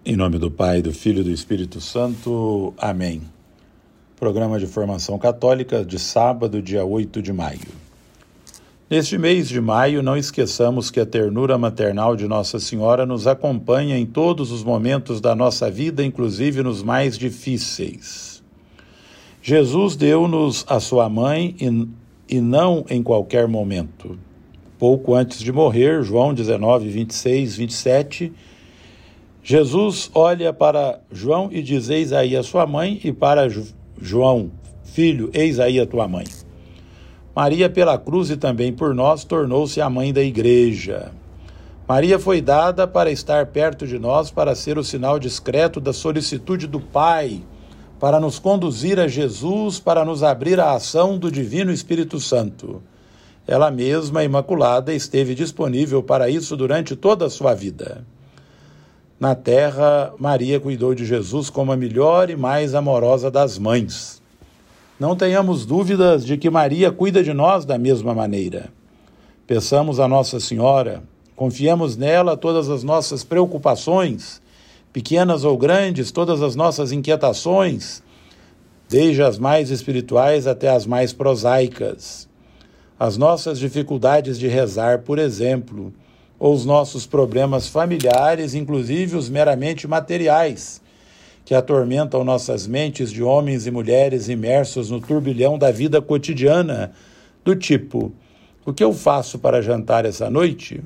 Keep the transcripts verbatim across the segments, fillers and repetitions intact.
Em nome do Pai, do Filho e do Espírito Santo. Amém. Programa de Formação Católica de sábado, dia oito de maio. Neste mês de maio, não esqueçamos que a ternura maternal de Nossa Senhora nos acompanha em todos os momentos da nossa vida, inclusive nos mais difíceis. Jesus deu-nos a sua mãe e, e não em qualquer momento. Pouco antes de morrer, João dezenove, vinte e seis, vinte e sete, Jesus olha para João e diz: eis aí a sua mãe, e para João, filho, eis aí a tua mãe. Maria, pela cruz e também por nós, tornou-se a mãe da igreja. Maria foi dada para estar perto de nós, para ser o sinal discreto da solicitude do Pai, para nos conduzir a Jesus, para nos abrir à ação do Divino Espírito Santo. Ela mesma, imaculada, esteve disponível para isso durante toda a sua vida. Na terra, Maria cuidou de Jesus como a melhor e mais amorosa das mães. Não tenhamos dúvidas de que Maria cuida de nós da mesma maneira. Peçamos a Nossa Senhora, confiemos nela todas as nossas preocupações, pequenas ou grandes, todas as nossas inquietações, desde as mais espirituais até as mais prosaicas. As nossas dificuldades de rezar, por exemplo, ou os nossos problemas familiares, inclusive os meramente materiais, que atormentam nossas mentes de homens e mulheres imersos no turbilhão da vida cotidiana, do tipo: o que eu faço para jantar essa noite?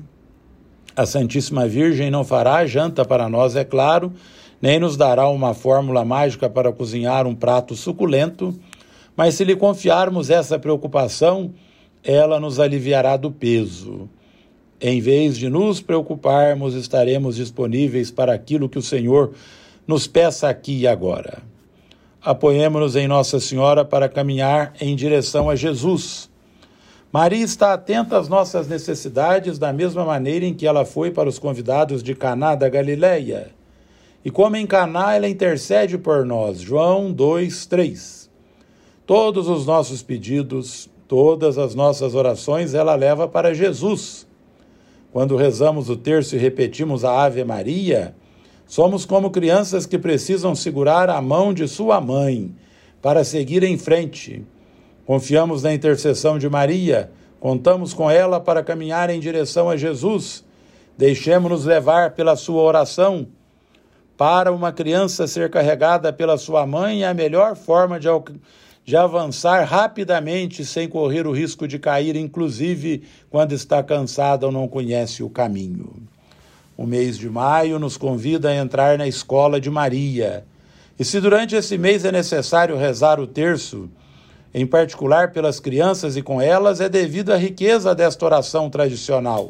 A Santíssima Virgem não fará janta para nós, é claro, nem nos dará uma fórmula mágica para cozinhar um prato suculento, mas se lhe confiarmos essa preocupação, ela nos aliviará do peso. Em vez de nos preocuparmos, estaremos disponíveis para aquilo que o Senhor nos peça aqui e agora. Apoiemo-nos em Nossa Senhora para caminhar em direção a Jesus. Maria está atenta às nossas necessidades da mesma maneira em que ela foi para os convidados de Caná da Galileia. E como em Caná, ela intercede por nós. João dois, três. Todos os nossos pedidos, todas as nossas orações, ela leva para Jesus. Quando rezamos o terço e repetimos a Ave Maria, somos como crianças que precisam segurar a mão de sua mãe para seguir em frente. Confiamos na intercessão de Maria, contamos com ela para caminhar em direção a Jesus. Deixemo-nos levar pela sua oração. Para uma criança ser carregada pela sua mãe é a melhor forma de alcançar, de avançar rapidamente sem correr o risco de cair, inclusive quando está cansada ou não conhece o caminho. O mês de maio nos convida a entrar na escola de Maria. E se durante esse mês é necessário rezar o terço, em particular pelas crianças e com elas, é devido à riqueza desta oração tradicional,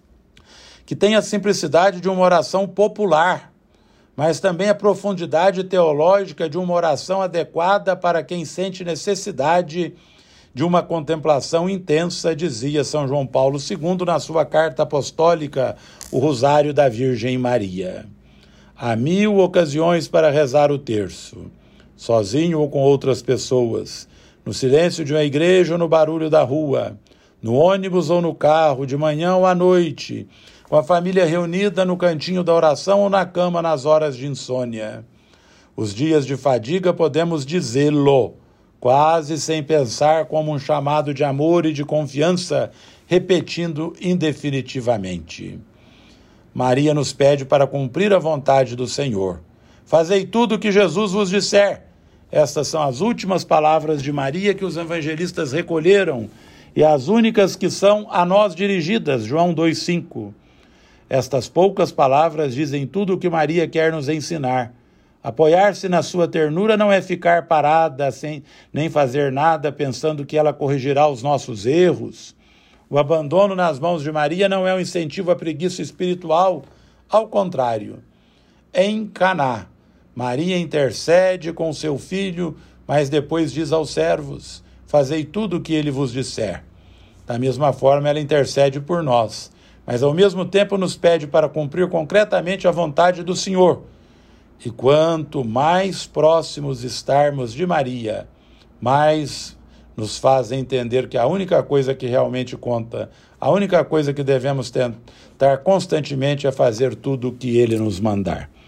que tem a simplicidade de uma oração popular, mas também a profundidade teológica de uma oração adequada para quem sente necessidade de uma contemplação intensa, dizia São João Paulo segundo na sua carta apostólica, o Rosário da Virgem Maria. Há mil ocasiões para rezar o terço, sozinho ou com outras pessoas, no silêncio de uma igreja ou no barulho da rua, no ônibus ou no carro, de manhã ou à noite, com a família reunida no cantinho da oração ou na cama nas horas de insônia. Os dias de fadiga podemos dizê-lo, quase sem pensar, como um chamado de amor e de confiança, repetindo indefinitivamente. Maria nos pede para cumprir a vontade do Senhor. Fazei tudo o que Jesus vos disser. Estas são as últimas palavras de Maria que os evangelistas recolheram e as únicas que são a nós dirigidas, João dois, cinco. Estas poucas palavras dizem tudo o que Maria quer nos ensinar. Apoiar-se na sua ternura não é ficar parada sem nem fazer nada pensando que ela corrigirá os nossos erros. O abandono nas mãos de Maria não é um incentivo à preguiça espiritual. Ao contrário, em Caná, Maria intercede com seu filho, mas depois diz aos servos: fazei tudo o que ele vos disser. Da mesma forma, ela intercede por nós, mas ao mesmo tempo nos pede para cumprir concretamente a vontade do Senhor. E quanto mais próximos estarmos de Maria, mais nos faz entender que a única coisa que realmente conta, a única coisa que devemos tentar constantemente é fazer tudo o que Ele nos mandar.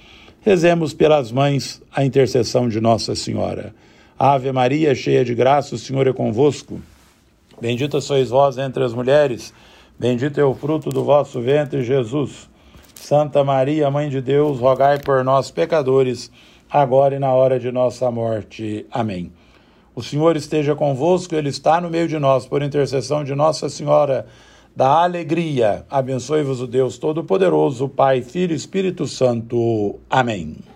Rezemos pelas mães a intercessão de Nossa Senhora. Ave Maria, cheia de graça, o Senhor é convosco. Bendita sois vós entre as mulheres, bendito é o fruto do vosso ventre, Jesus. Santa Maria, Mãe de Deus, rogai por nós, pecadores, agora e na hora de nossa morte. Amém. O Senhor esteja convosco, Ele está no meio de nós, por intercessão de Nossa Senhora da Alegria. Abençoe-vos o Deus Todo-Poderoso, Pai, Filho e Espírito Santo. Amém.